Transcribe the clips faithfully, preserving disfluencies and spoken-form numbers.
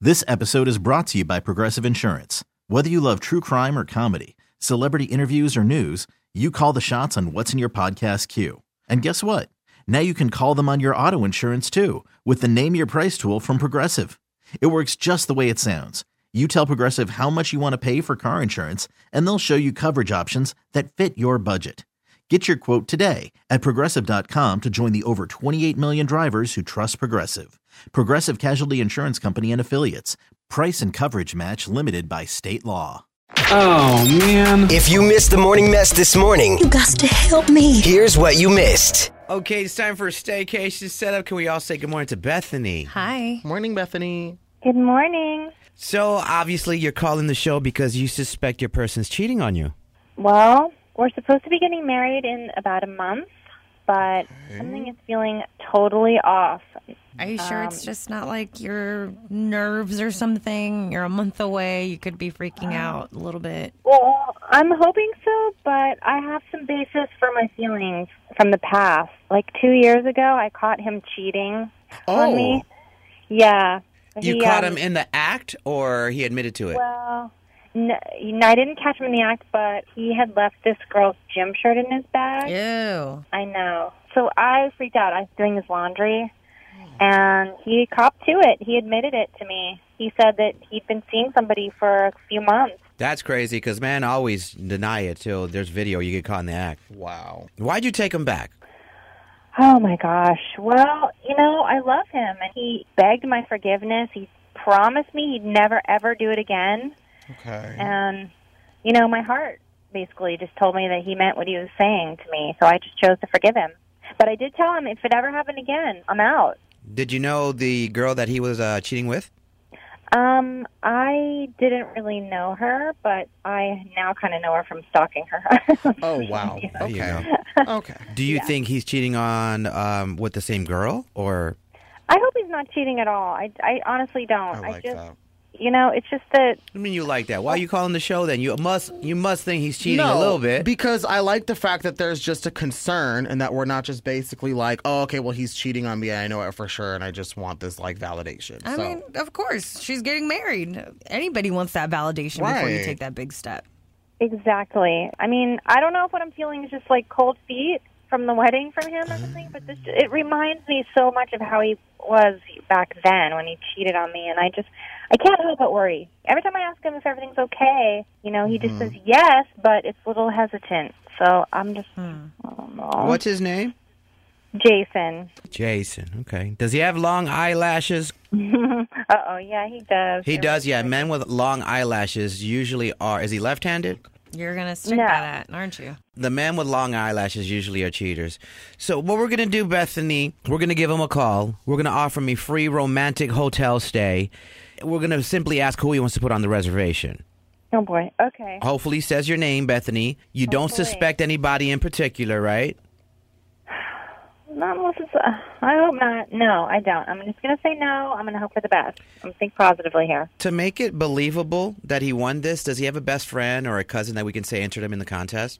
This episode is brought to you by Progressive Insurance. Whether you love true crime or comedy, celebrity interviews or news, you call the shots on what's in your podcast queue. And guess what? Now you can call them on your auto insurance too with the Name Your Price tool from Progressive. It works just the way it sounds. You tell Progressive how much you want to pay for car insurance, and they'll show you coverage options that fit your budget. Get your quote today at Progressive dot com to join the over twenty-eight million drivers who trust Progressive. Progressive Casualty Insurance Company and Affiliates. Price and coverage match limited by state law. Oh, man. If you missed the morning mess this morning, you got to help me. Here's what you missed. Okay, it's time for a staycation setup. Can we all say good morning to Bethany? Hi. Morning, Bethany. Good morning. So, obviously, you're calling the show because you suspect your person's cheating on you. Well, we're supposed to be getting married in about a month, but okay. something is feeling totally off. Are you sure um, it's just not like your nerves or something? You're a month away. You could be freaking out a little bit. Well, I'm hoping so, but I have some basis for my feelings from the past. Like two years ago, I caught him cheating oh. on me. Yeah. You he, caught um, him in the act, or he admitted to it? Well, no, I didn't catch him in the act, but he had left this girl's gym shirt in his bag. Ew. I know. So I freaked out. I was doing his laundry, and he copped to it. He admitted it to me. He said that he'd been seeing somebody for a few months. That's crazy, because men always deny it till there's video you get caught in the act. Wow. Why'd you take him back? Oh, my gosh. Well, you know, I love him, and he begged my forgiveness. He promised me he'd never, ever do it again. Okay. And, you know, my heart basically just told me that he meant what he was saying to me, so I just chose to forgive him. But I did tell him if it ever happened again, I'm out. Did you know the girl that he was uh, cheating with? Um, I didn't really know her, but I now kind of know her from stalking her. Oh, wow. You know? Okay. Okay. Do you Yeah. think he's cheating on um, with the same girl, or? I hope he's not cheating at all. I, I honestly don't. I like just, that. You know, it's just that... I mean, you like that. Why are you calling the show then? You must you must think he's cheating no, a little bit. Because I like the fact that there's just a concern and that we're not just basically like, oh, okay, well, he's cheating on me. I know it for sure, and I just want this, like, validation. I so. mean, of course. She's getting married. Anybody wants that validation right. before you take that big step. Exactly. I mean, I don't know if what I'm feeling is just, like, cold feet from the wedding from him or something, but this, it reminds me so much of how he was back then when he cheated on me, and I just... I can't help but worry. Every time I ask him if everything's okay, you know, he just mm-hmm. says yes, but it's a little hesitant. So I'm just, hmm. I don't know. What's his name? Jason. Jason, okay. Does he have long eyelashes? Uh-oh, yeah, he does. He does, yeah. Men with long eyelashes usually are. Is he left-handed? You're going to stick no. by that, aren't you? The men with long eyelashes usually are cheaters. So what we're going to do, Bethany, we're going to give him a call. We're going to offer him a free romantic hotel stay. We're going to simply ask who he wants to put on the reservation. Oh, boy. Okay. Hopefully he says your name, Bethany. You Hopefully. don't suspect anybody in particular, right? Not unless it's, uh, I hope not. No, I don't. I'm just going to say no. I'm going to hope for the best. I'm think positively here. To make it believable that he won this, does he have a best friend or a cousin that we can say entered him in the contest?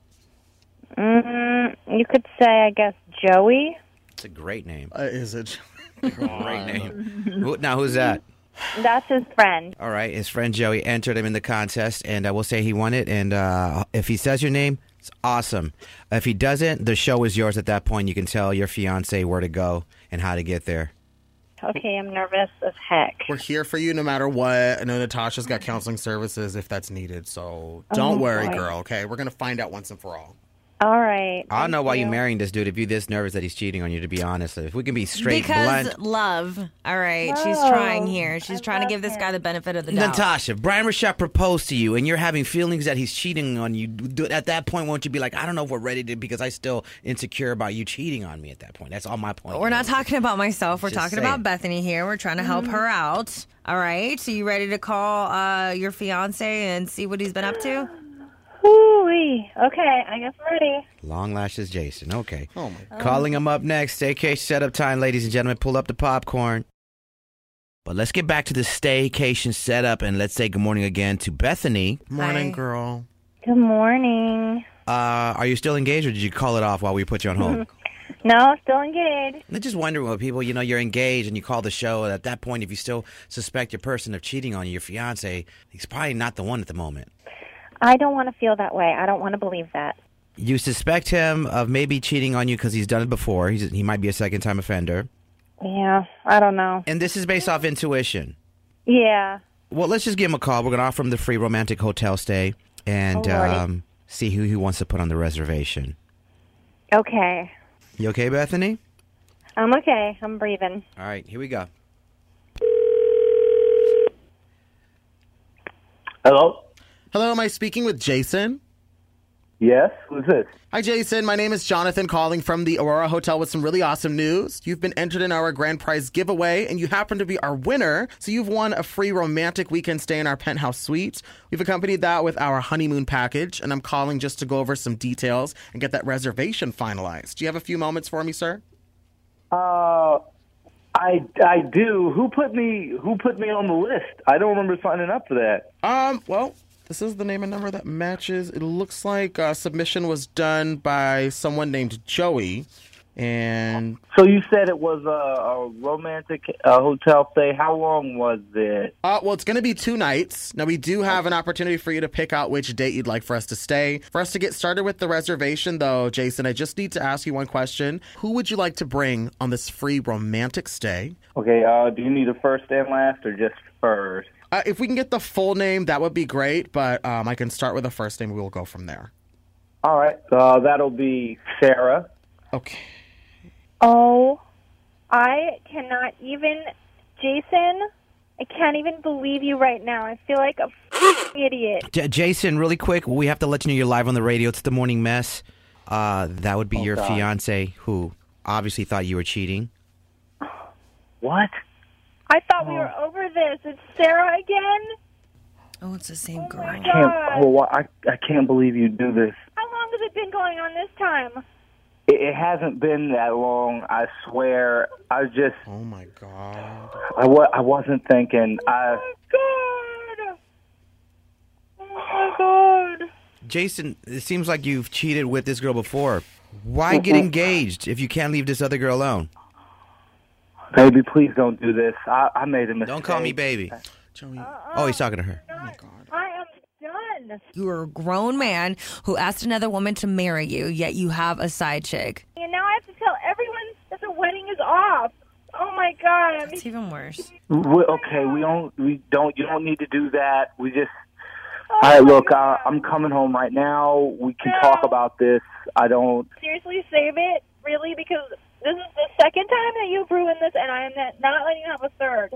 Mm, you could say, I guess, Joey. It's a great name. Uh, is it? Great name. Who, now, who's that? That's his friend. All right, his friend Joey entered him in the contest, and uh, we'll say he won it. And uh, if he says your name, it's awesome. If he doesn't, the show is yours at that point. You can tell your fiancé where to go and how to get there. Okay, I'm nervous as heck. We're here for you no matter what. I know Natasha's got counseling services if that's needed, so don't oh, worry, boy. girl, okay? We're going to find out once and for all. All right. I don't know why you. you're marrying this dude if you're this nervous that he's cheating on you, to be honest. If we can be straight, because blunt. love. All right. No, She's trying here. She's I trying to love give this him. guy the benefit of the doubt. Natasha, if Brian Rashad proposed to you and you're having feelings that he's cheating on you, do- at that point, won't you be like, I don't know if we're ready to, because I'm still insecure about you cheating on me at that point. That's all my point. We're not talking about myself. We're Just talking saying. about Bethany here. We're trying to help her out. All right. So you ready to call uh, your fiancé and see what he's been up to? Ooh-wee. Okay, I guess I'm ready. Long lashes Jason. Okay. Oh, my God. Calling him up next. Staycation setup time, ladies and gentlemen. Pull up the popcorn. But let's get back to the staycation setup, and let's say good morning again to Bethany. Morning, Hi. girl. Good morning. Uh, are you still engaged, or did you call it off while we put you on hold? No, still engaged. I'm just wondering what people, you know, you're engaged and you call the show. At that point, if you still suspect your person of cheating on you, your fiance, he's probably not the one at the moment. I don't want to feel that way. I don't want to believe that. You suspect him of maybe cheating on you because he's done it before. He's, he might be a second-time offender. Yeah, I don't know. And this is based off intuition. Yeah. Well, let's just give him a call. We're going to offer him the free romantic hotel stay and Oh, Lordy. um, see who he wants to put on the reservation. Okay. You okay, Bethany? I'm okay. I'm breathing. All right, here we go. Hello? Hello, am I speaking with Jason? Yes? Who's this? Hi, Jason. My name is Jonathan, calling from the Aurora Hotel with some really awesome news. You've been entered in our grand prize giveaway, and you happen to be our winner. So you've won a free romantic weekend stay in our penthouse suite. We've accompanied that with our honeymoon package, and I'm calling just to go over some details and get that reservation finalized. Do you have a few moments for me, sir? Uh, I, I do. Who put me Who put me on the list? I don't remember signing up for that. Um, well, this is the name and number that matches. It looks like uh, submission was done by someone named Joey. And So you said it was a, a romantic uh, hotel stay. How long was it? Uh, well, it's going to be two nights. Now, we do have an opportunity for you to pick out which date you'd like for us to stay. For us to get started with the reservation, though, Jason, I just need to ask you one question. Who would you like to bring on this free romantic stay? Okay, uh, do you need a first and last or just first? Uh, if we can get the full name, that would be great, but um, I can start with a first name. We will go from there. All right, uh, that'll be Sarah. Okay. Oh, I cannot even, Jason, I can't even believe you right now. I feel like a f***ing idiot. J- Jason, really quick, we have to let you know you're live on the radio. It's the Morning Mess. Uh, that would be Oh, your God. fiance who obviously thought you were cheating. What? I thought we were over this. It's Sarah again? Oh, it's the same girl. my Can't, God. oh, I, I can't believe you do this. How long has it been going on this time? It, it hasn't been that long, I swear. I just, Oh, my God. I, wa- I wasn't thinking. I, God. Oh, my God. Jason, it seems like you've cheated with this girl before. Why get engaged if you can't leave this other girl alone? baby, please don't do this. I, I made a mistake. Don't call me baby. Joey. Oh, he's talking to her. Oh, my God. I am done. You are a grown man who asked another woman to marry you, yet you have a side chick. And now I have to tell everyone that the wedding is off. Oh, my God. I'm It's even worse. We, okay, we don't. We don't. You don't need to do that. We just. All right, look. Uh, I'm coming home right now. We can No. talk about this. I don't. seriously save it, really, because this is the second time that you've ruined this, and I am not, not letting you have a third.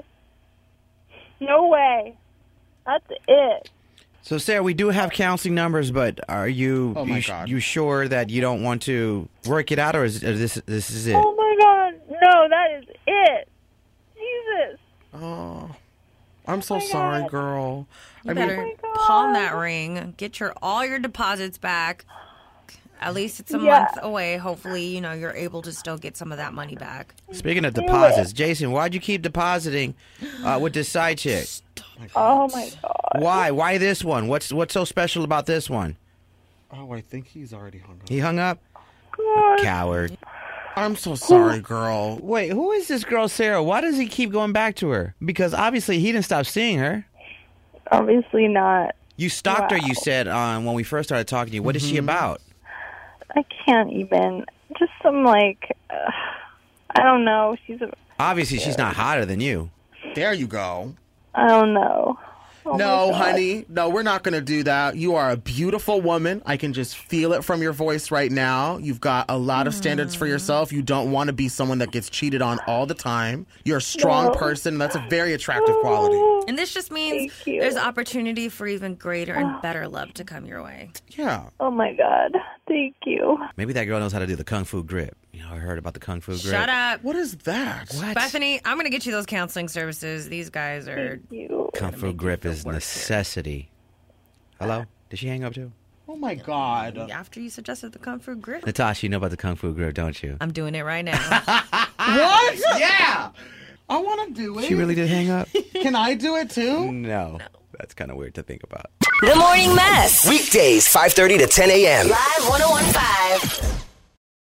No way. That's it. So, Sarah, we do have counseling numbers, but are you Oh, my you, sh- God. you sure that you don't want to work it out, or is or this this is it? Oh, my God. No, that is it. Jesus. Oh, I'm so my sorry, God. girl. You I mean, better my God. pawn that ring, get your all your deposits back. At least it's a Yeah. month away. Hopefully, you know, you're able to still get some of that money back. Speaking of deposits, Jason, why'd you keep depositing uh, with this side chick? Oh, my God. Why? Why this one? What's what's so special about this one? oh, I think he's already hung up. He hung up? God. Coward. I'm so sorry, girl. Wait, who is this girl, Sarah? Why does he keep going back to her? Because obviously he didn't stop seeing her. Obviously not. You stalked her, Wow. you said, um, when we first started talking to you. What is she about? I can't even. Just some, like, uh, I don't know. She's a, Obviously, she's not hotter than you. There you go. I don't know. Oh, my No, God. honey. No, we're not going to do that. You are a beautiful woman. I can just feel it from your voice right now. You've got a lot of standards for yourself. You don't want to be someone that gets cheated on all the time. You're a strong No. person. That's a very attractive quality. And this just means Thank you. there's opportunity for even greater and better love to come your way. Yeah. Oh, my God. Thank you. Maybe that girl knows how to do the Kung Fu grip. You know, I heard about the Kung Fu grip. Shut up. What is that? What? Bethany, I'm going to get you those counseling services. These guys are. Thank you. Kung Fu grip is necessity. Hello? Did she hang up too? Oh, my God. After you suggested the Kung Fu grip, Natasha, you know about the Kung Fu grip, don't you? I'm doing it right now. What? Yeah. I want to do it. She really did hang up? Can I do it too? No. That's kind of weird to think about. The Morning Mess. Weekdays, five thirty to ten a.m. Live one oh one point five.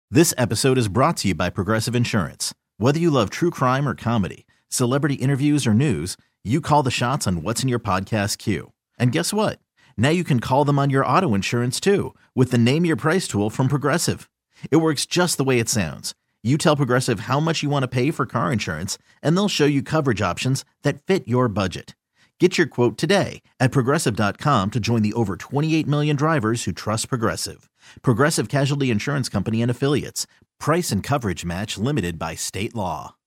This episode is brought to you by Progressive Insurance. Whether you love true crime or comedy, celebrity interviews or news, you call the shots on what's in your podcast queue. And guess what? Now you can call them on your auto insurance too with the Name Your Price tool from Progressive. It works just the way it sounds. You tell Progressive how much you want to pay for car insurance, and they'll show you coverage options that fit your budget. Get your quote today at Progressive dot com to join the over twenty-eight million drivers who trust Progressive. Progressive Casualty Insurance Company and Affiliates. Price and coverage match limited by state law.